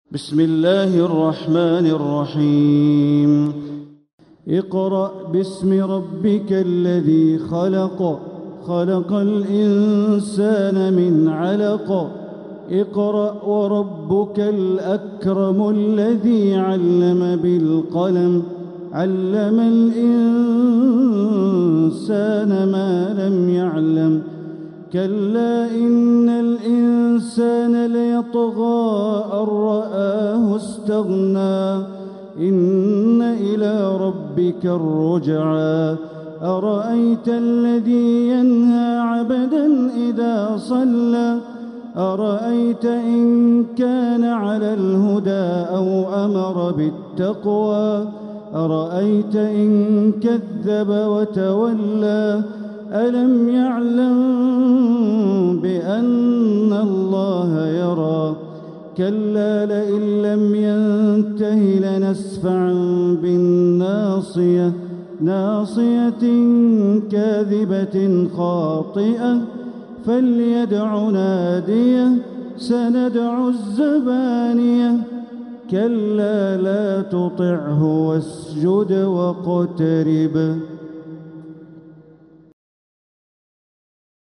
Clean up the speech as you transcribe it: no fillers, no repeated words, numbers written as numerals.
بسم الله الرحمن الرحيم. اقرأ باسم ربك الذي خلق، خلق الإنسان من علق. اقرأ وربك الأكرم الذي علم بالقلم، علم الإنسان ما لم يعلم. كلا إن الإنسان ليطغى أن رآه استغنى، إن إلى ربك الرجعى. أرأيت الذي ينهى عبدا إذا صلى، أرأيت إن كان على الهدى أو أمر بالتقوى، أرأيت إن كذب وتولى. ألم يعلم بأن الله يرى. كلا لئن لم ينته لنسفعا بالناصية، ناصية كاذبة خاطئة. فليدع ناديه، سندع الزبانية. كلا لا تطعه واسجد واقترب.